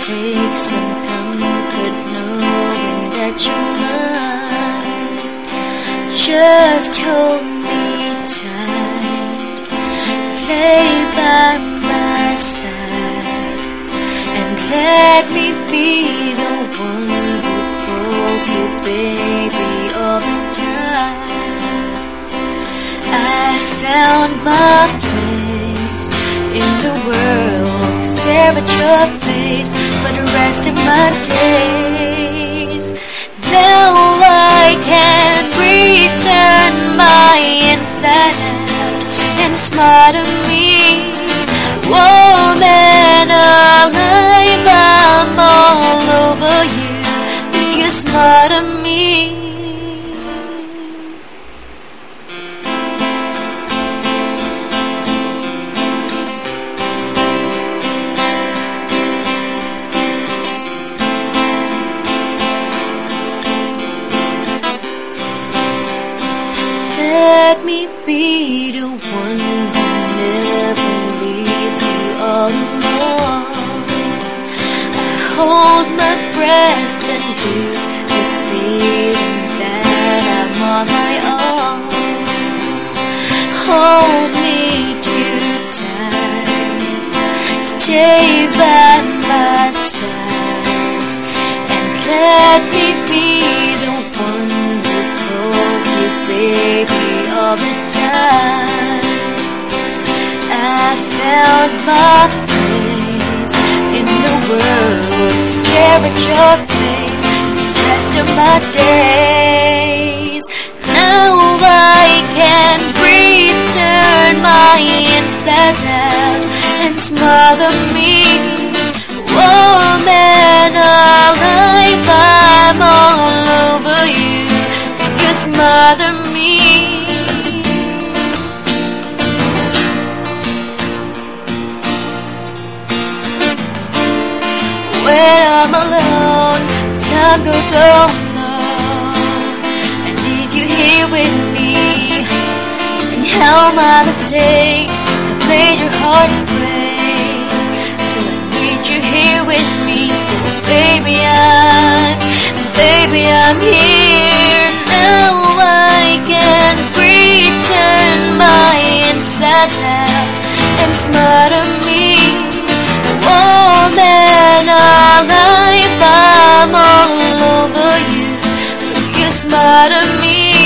take some comfort knowing that you're mine. Just hold me tight, lay by my side, and let me be the one who calls you baby all the time. I found my place in the world, stare at your face for the rest of my days. Now I can return my inside out and smile to me. Woman alive, I'm all over you. You smile to me. Let me be the one who never leaves you all alone. I hold my breath and lose the feeling that I'm on my own. Hold me too tight, stay by my side, and let me be the one who calls you baby all the time. I found my place in the world, stare at your face for the rest of my days. Now I can breathe, turn my inside out and smile at me. Woman alive, I'm all over you. You smile at me. When I'm alone, time goes so slow. I need you here with me, and how my mistakes have made your heart break. So I need you here with me. So baby, I'm here. Now I can breathe, turn my inside out and smile at me. Woman alive, I'm all over you. You smile at me.